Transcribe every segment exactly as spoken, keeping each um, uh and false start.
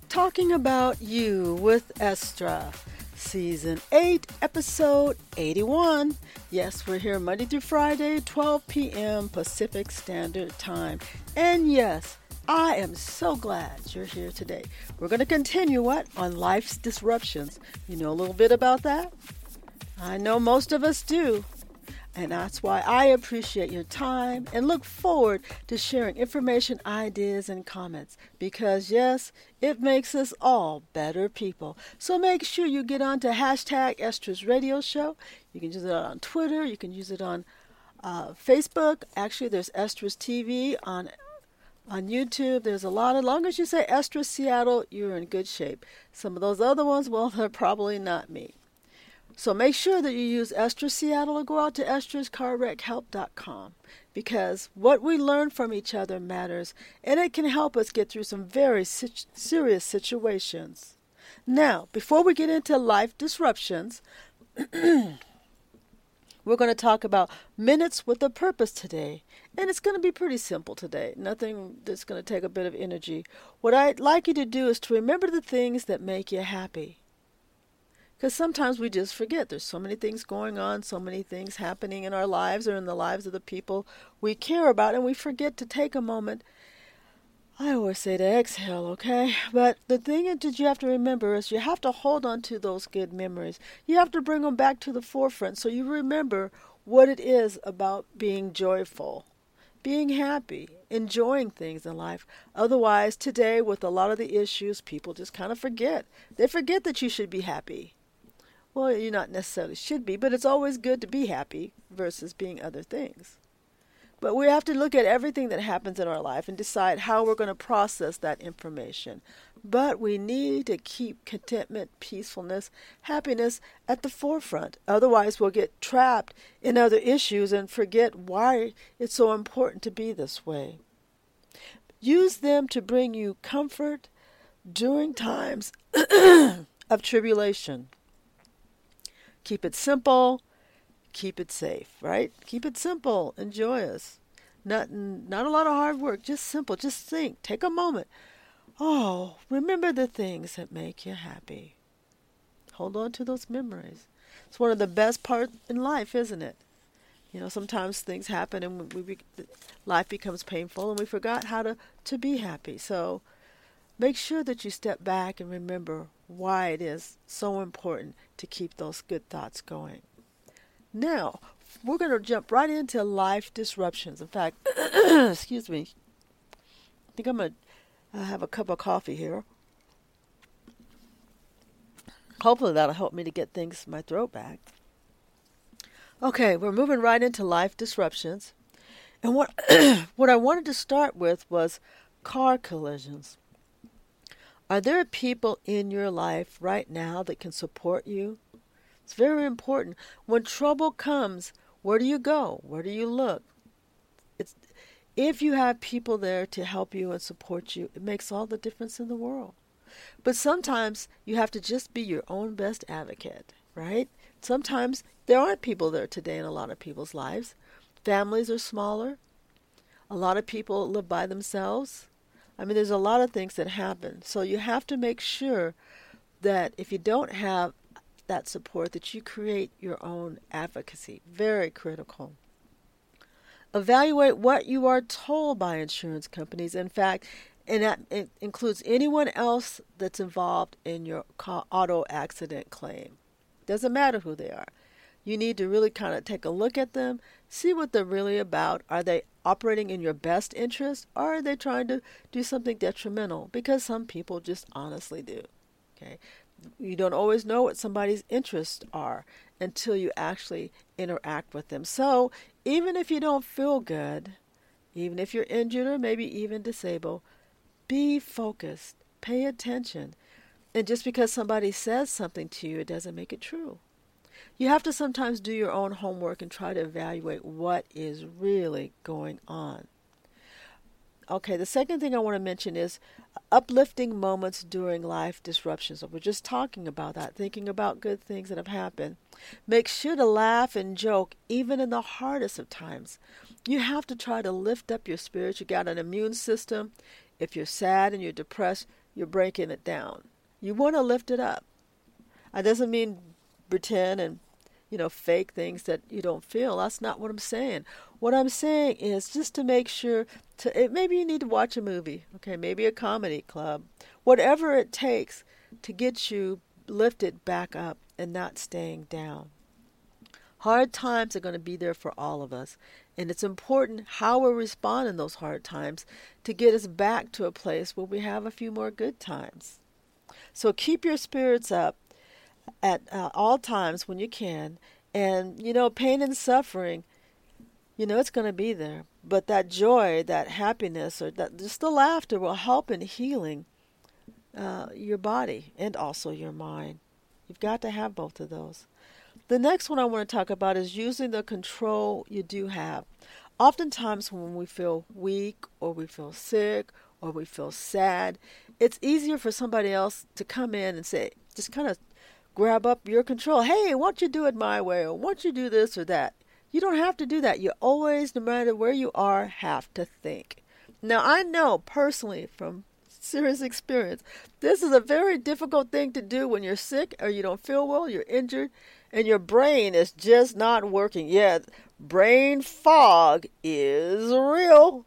Talking About You with Estra, Season eight, Episode eighty-one. Yes, we're here Monday through Friday, twelve p.m. Pacific Standard Time. And yes, I am so glad you're here today. We're going to continue what? On life's disruptions. You know a little bit about that? I know most of us do. And that's why I appreciate your time and look forward to sharing information, ideas, and comments. Because, yes, it makes us all better people. So make sure you get on to hashtag Estra's Radio Show. You can use it on Twitter. You can use it on uh, Facebook. Actually, there's Estra's T V on on YouTube. There's a lot. As long as you say Estra Seattle, you're in good shape. Some of those other ones, well, they're probably not me. So make sure that you use Estra Seattle or go out to estras car wreck help dot com because what we learn from each other matters and it can help us get through some very sit- serious situations. Now, before we get into life disruptions, we're going to talk about minutes with a purpose today. And it's going to be pretty simple today. Nothing that's going to take a bit of energy. What I'd like you to do is to remember the things that make you happy. Because sometimes we just forget. There's so many things going on, so many things happening in our lives or in the lives of the people we care about, and we forget to take a moment. I always say to exhale, okay? But the thing that you have to remember is you have to hold on to those good memories. You have to bring them back to the forefront so you remember what it is about being joyful, being happy, enjoying things in life. Otherwise, today, with a lot of the issues, people just kind of forget. They forget that you should be happy. Well, you not necessarily should be, but it's always good to be happy versus being other things. But we have to look at everything that happens in our life and decide how we're going to process that information. But we need to keep contentment, peacefulness, happiness at the forefront. Otherwise, we'll get trapped in other issues and forget why it's so important to be this way. Use them to bring you comfort during times of tribulation. Keep it simple, keep it safe, right? Keep it simple and joyous. Not, not a lot of hard work, just simple. Just think, take a moment. Oh, remember the things that make you happy. Hold on to those memories. It's one of the best parts in life, isn't it? You know, sometimes things happen and we, we, life becomes painful and we forgot how to, to be happy. So make sure that you step back and remember why it is so important to keep those good thoughts going. Now, we're going to jump right into life disruptions. In fact, excuse me, I think I'm going to have a cup of coffee here. Hopefully that'll help me to get things, my throat back. Okay, we're moving right into life disruptions. And what, what I wanted to start with was car collisions. Are there people in your life right now that can support you? It's very important. When trouble comes, where do you go? Where do you look? It's, if you have people there to help you and support you, it makes all the difference in the world. But sometimes you have to just be your own best advocate, right? Sometimes there aren't people there today in a lot of people's lives. Families are smaller. A lot of people live by themselves. I mean, there's a lot of things that happen. So you have to make sure that if you don't have that support, that you create your own advocacy. Very critical. Evaluate what you are told by insurance companies. In fact, and that it includes anyone else that's involved in your auto accident claim. Doesn't matter who they are. You need to really kind of take a look at them, see what they're really about. Are they operating in your best interest, or are they trying to do something detrimental? Because some people just honestly do. Okay, you don't always know what somebody's interests are until you actually interact with them. So even if you don't feel good, even if you're injured or maybe even disabled, be focused, pay attention. And just because somebody says something to you, it doesn't make it true. You have to sometimes do your own homework and try to evaluate what is really going on. Okay, the second thing I want to mention is uplifting moments during life disruptions. So we're just talking about that, thinking about good things that have happened. Make sure to laugh and joke even in the hardest of times. You have to try to lift up your spirits. You got an immune system. If you're sad and you're depressed, you're breaking it down. You want to lift it up. That doesn't mean pretend and, you know, fake things that you don't feel. That's not what I'm saying. What I'm saying is just to make sure to, it, maybe you need to watch a movie, okay, maybe a comedy club, whatever it takes to get you lifted back up and not staying down. Hard times are going to be there for all of us, and it's important how we respond in those hard times to get us back to a place where we have a few more good times. So keep your spirits up at uh, all times when you can, and, you know, pain and suffering, you know, it's going to be there, but that joy, that happiness, or that just the laughter will help in healing uh, your body and also your mind. You've got to have both of those. The next one I want to talk about is using the control you do have. Oftentimes when we feel weak or we feel sick or we feel sad, it's easier for somebody else to come in and say, just kind of grab up your control. Hey, why don't you do it my way? Or why don't you do this or that? You don't have to do that. You always, no matter where you are, have to think. Now, I know personally from serious experience, this is a very difficult thing to do when you're sick or you don't feel well, you're injured, and your brain is just not working. Yeah, brain fog is real.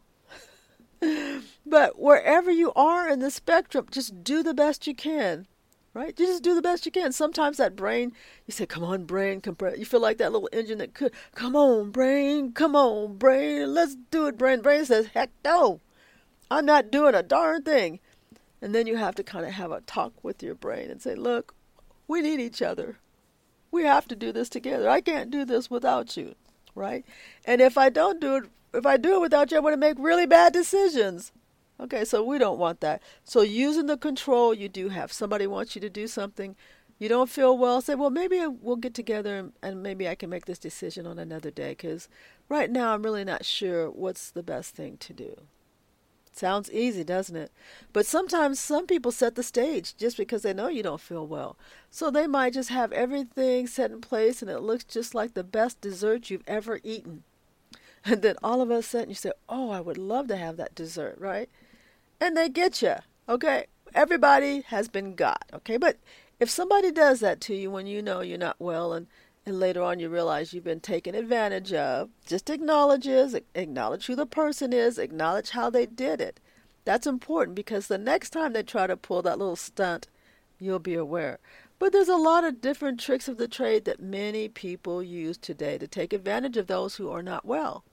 But wherever you are in the spectrum, just do the best you can. Right? You just do the best you can. Sometimes that brain, you say, come on, brain. Compre-. You feel like that little engine that could, come on, brain. Come on, brain. Let's do it, brain. Brain says, heck no. I'm not doing a darn thing. And then you have to kind of have a talk with your brain and say, look, we need each other. We have to do this together. I can't do this without you. Right? And if I don't do it, if I do it without you, I'm going to make really bad decisions. Okay, so we don't want that. So using the control you do have. Somebody wants you to do something. You don't feel well. Say, well, maybe we'll get together and, and maybe I can make this decision on another day because right now I'm really not sure what's the best thing to do. Sounds easy, doesn't it? But sometimes some people set the stage just because they know you don't feel well. So they might just have everything set in place and it looks just like the best dessert you've ever eaten. And then all of a sudden you say, oh, I would love to have that dessert, right? And they get you, okay? Everybody has been got, okay? But if somebody does that to you when you know you're not well and, and later on you realize you've been taken advantage of, just acknowledge it, acknowledge who the person is, acknowledge how they did it. That's important because the next time they try to pull that little stunt, you'll be aware. But there's a lot of different tricks of the trade that many people use today to take advantage of those who are not well.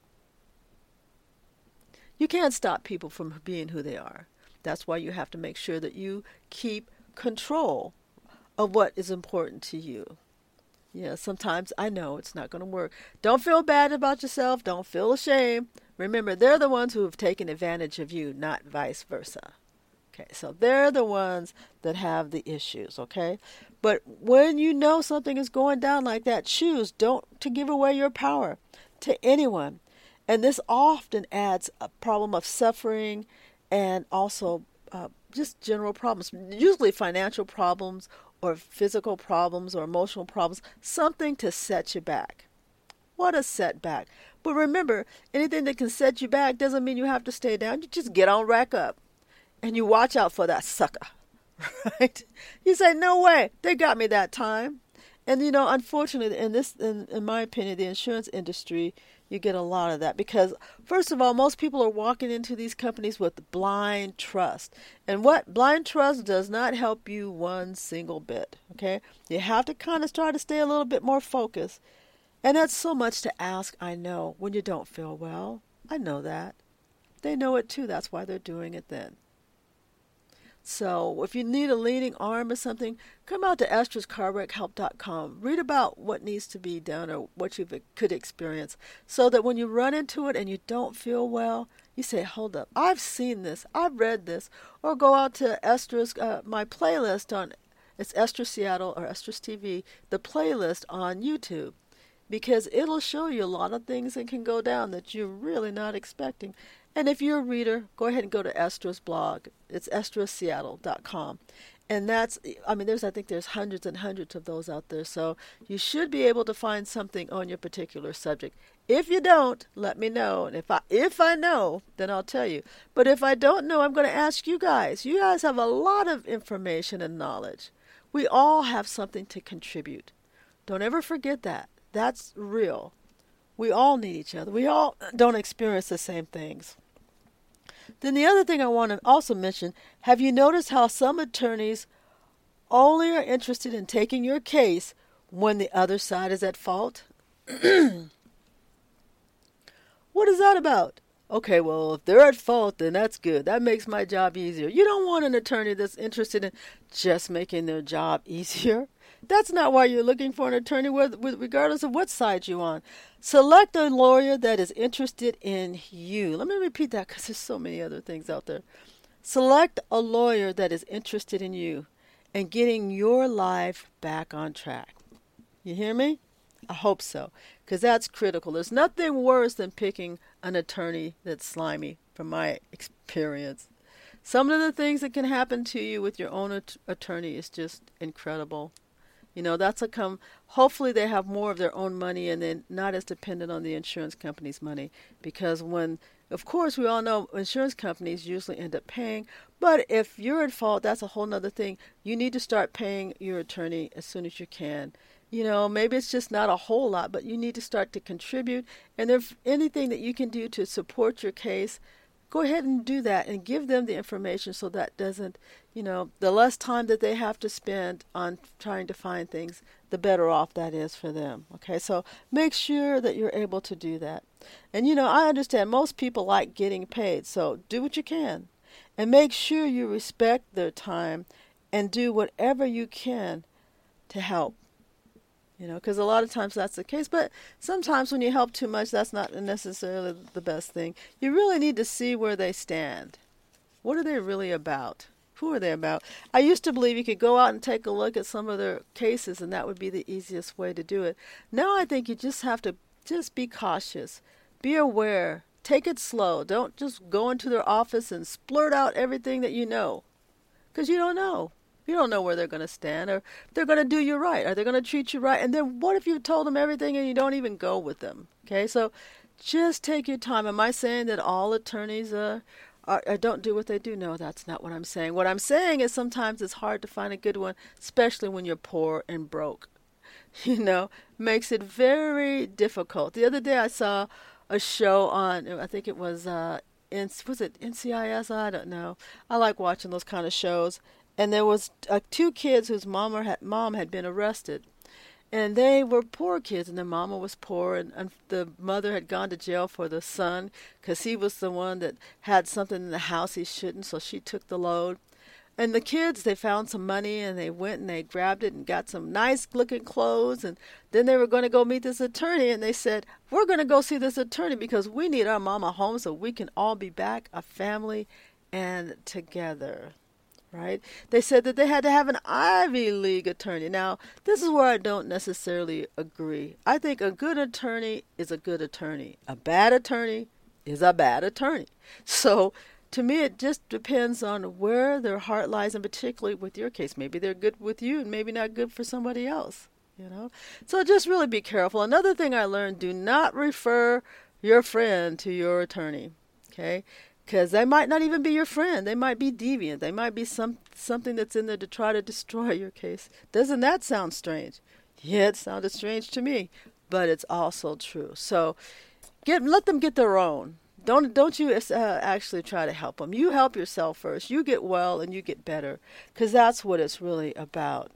You can't stop people from being who they are. That's why you have to make sure that you keep control of what is important to you. Yeah, sometimes I know it's not going to work. Don't feel bad about yourself. Don't feel ashamed. Remember, they're the ones who have taken advantage of you, not vice versa. Okay, so they're the ones that have the issues, okay? But when you know something is going down like that, choose don't to give away your power to anyone. And this often adds a problem of suffering and also uh, just general problems, usually financial problems or physical problems or emotional problems, something to set you back. What a setback. But remember, anything that can set you back doesn't mean you have to stay down. You just get on rack up and you watch out for that sucker, right? You say, no way, they got me that time. And, you know, unfortunately, in this, in, in my opinion, the insurance industry, you get a lot of that because, first of all, most people are walking into these companies with blind trust. And what blind trust does not help you one single bit, okay? You have to kind of try to stay a little bit more focused. And that's so much to ask, I know, when you don't feel well. I know that. They know it too. That's why they're doing it then. So if you need a leaning arm or something, come out to Estra's Car Wreck Help dot com. Read about what needs to be done or what you could experience so that when you run into it and you don't feel well, you say, hold up, I've seen this, I've read this. Or go out to Estra's, uh, my playlist on, it's Estra Seattle or Estra's T V, the playlist on YouTube. Because it'll show you a lot of things that can go down that you're really not expecting. And if you're a reader, go ahead and go to Estra's blog. It's Estra Seattle dot com. And that's, I mean, there's, I think there's hundreds and hundreds of those out there. So you should be able to find something on your particular subject. If you don't, let me know. And if I, if I know, then I'll tell you. But if I don't know, I'm going to ask you guys. You guys have a lot of information and knowledge. We all have something to contribute. Don't ever forget that. That's real. We all need each other. We all don't experience the same things. Then the other thing I want to also mention, have you noticed how some attorneys only are interested in taking your case when the other side is at fault? What is that about? Okay, well, if they're at fault, then that's good. That makes my job easier. You don't want an attorney that's interested in just making their job easier. That's not why you're looking for an attorney, with, with, regardless of what side you're on. Select a lawyer that is interested in you. Let me repeat that because there's so many other things out there. Select a lawyer that is interested in you and getting your life back on track. You hear me? I hope so, because that's critical. There's nothing worse than picking an attorney that's slimy, from my experience. Some of the things that can happen to you with your own at- attorney is just incredible. You know, that's a come. Hopefully they have more of their own money and then not as dependent on the insurance company's money. Because when, of course, we all know insurance companies usually end up paying. But if you're at fault, that's a whole nother thing. You need to start paying your attorney as soon as you can. You know, maybe it's just not a whole lot, but you need to start to contribute. And if anything that you can do to support your case, go ahead and do that and give them the information so that doesn't, you know, the less time that they have to spend on trying to find things, the better off that is for them. Okay, so make sure that you're able to do that. And, you know, I understand most people like getting paid, so do what you can. And make sure you respect their time and do whatever you can to help. You know, because a lot of times that's the case. But sometimes when you help too much, that's not necessarily the best thing. You really need to see where they stand. What are they really about? Who are they about? I used to believe you could go out and take a look at some of their cases, and that would be the easiest way to do it. Now I think you just have to just be cautious. Be aware. Take it slow. Don't just go into their office and splurt out everything that you know, because you don't know. You don't know where they're going to stand, or if they're going to do you right. Are they going to treat you right? And then what if you've told them everything and you don't even go with them? Okay, so just take your time. Am I saying that all attorneys uh, are, are, don't do what they do? No, that's not what I'm saying. What I'm saying is sometimes it's hard to find a good one, especially when you're poor and broke. You know, makes it very difficult. The other day I saw a show on, I think it was, uh, in, was it N C I S? I don't know. I like watching those kind of shows. And there was uh, two kids whose mom, or had, mom had been arrested. And they were poor kids, and their mama was poor, and, and the mother had gone to jail for the son because he was the one that had something in the house he shouldn't, so she took the load. And the kids, they found some money, and they went and they grabbed it and got some nice-looking clothes, and then they were going to go meet this attorney, and they said, we're going to go see this attorney because we need our mama home so we can all be back, a family, and together. Right? They said that they had to have an Ivy League attorney. Now, this is where I don't necessarily agree. I think a good attorney is a good attorney. A bad attorney is a bad attorney. So, to me, it just depends on where their heart lies, and particularly with your case. Maybe they're good with you and maybe not good for somebody else, you know? So just really be careful. Another thing I learned, do not refer your friend to your attorney, okay? Because they might not even be your friend. They might be deviant. They might be some something that's in there to try to destroy your case. Doesn't that sound strange? Yeah, it sounded strange to me, but it's also true. So get let them get their own. Don't don't you uh, actually try to help them. You help yourself first. You get well and you get better, because that's what it's really about.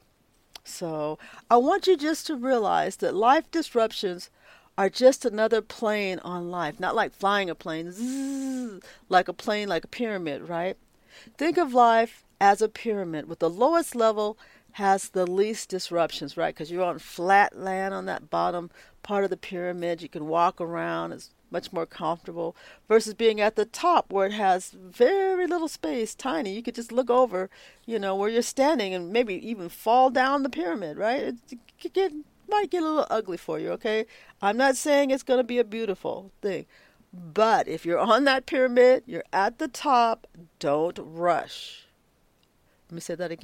So I want you just to realize that life disruptions are just another plane on life. Not like flying a plane, zzz, like a plane, like a pyramid, right? Think of life as a pyramid, with the lowest level has the least disruptions, right? Because you're on flat land on that bottom part of the pyramid. You can walk around. It's much more comfortable versus being at the top where it has very little space, tiny. You could just look over, you know, where you're standing and maybe even fall down the pyramid, right? It, it could get might get a little ugly for you, okay? I'm not saying it's going to be a beautiful thing. But if you're on that pyramid, you're at the top, don't rush. Let me say that again.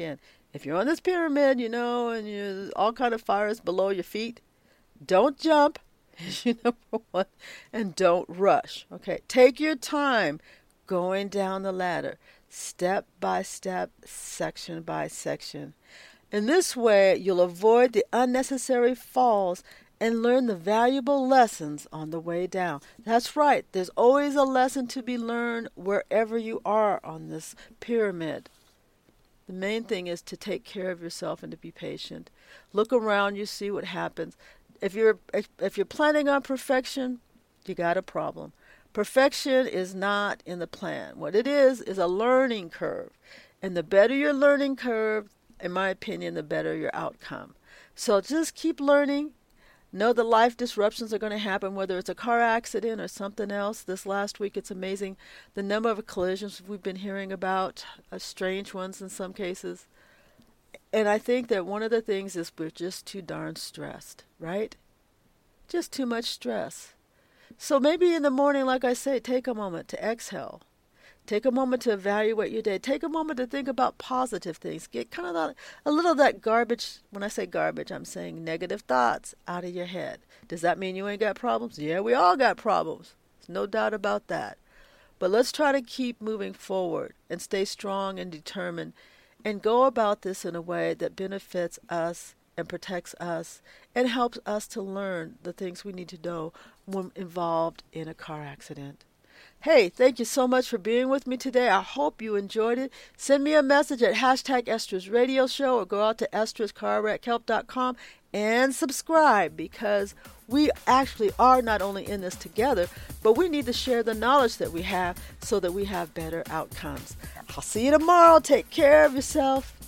If you're on this pyramid, you know, and you all kind of fires below your feet, don't jump, you number one, and don't rush. Okay, take your time going down the ladder, step by step, section by section. In this way, you'll avoid the unnecessary falls and learn the valuable lessons on the way down. That's right, there's always a lesson to be learned wherever you are on this pyramid. The main thing is to take care of yourself and to be patient. Look around you, see what happens. If you're if, if you're planning on perfection, you got a problem. Perfection is not in the plan. What it is is a learning curve. And the better your learning curve, in my opinion, the better your outcome. So just keep learning. Know that life disruptions are going to happen, whether it's a car accident or something else. This last week, it's amazing the number of collisions we've been hearing about, uh, strange ones in some cases. And I think that one of the things is we're just too darn stressed, right? Just too much stress. So maybe in the morning, like I say, take a moment to exhale. Take a moment to evaluate your day. Take a moment to think about positive things. Get kind of that, a little of that garbage. When I say garbage, I'm saying negative thoughts out of your head. Does that mean you ain't got problems? Yeah, we all got problems. There's no doubt about that. But let's try to keep moving forward and stay strong and determined and go about this in a way that benefits us and protects us and helps us to learn the things we need to know when involved in a car accident. Hey, thank you so much for being with me today. I hope you enjoyed it. Send me a message at hashtag Estra's Radio Show or go out to estras car wreck help dot com and subscribe, because we actually are not only in this together, but we need to share the knowledge that we have so that we have better outcomes. I'll see you tomorrow. Take care of yourself.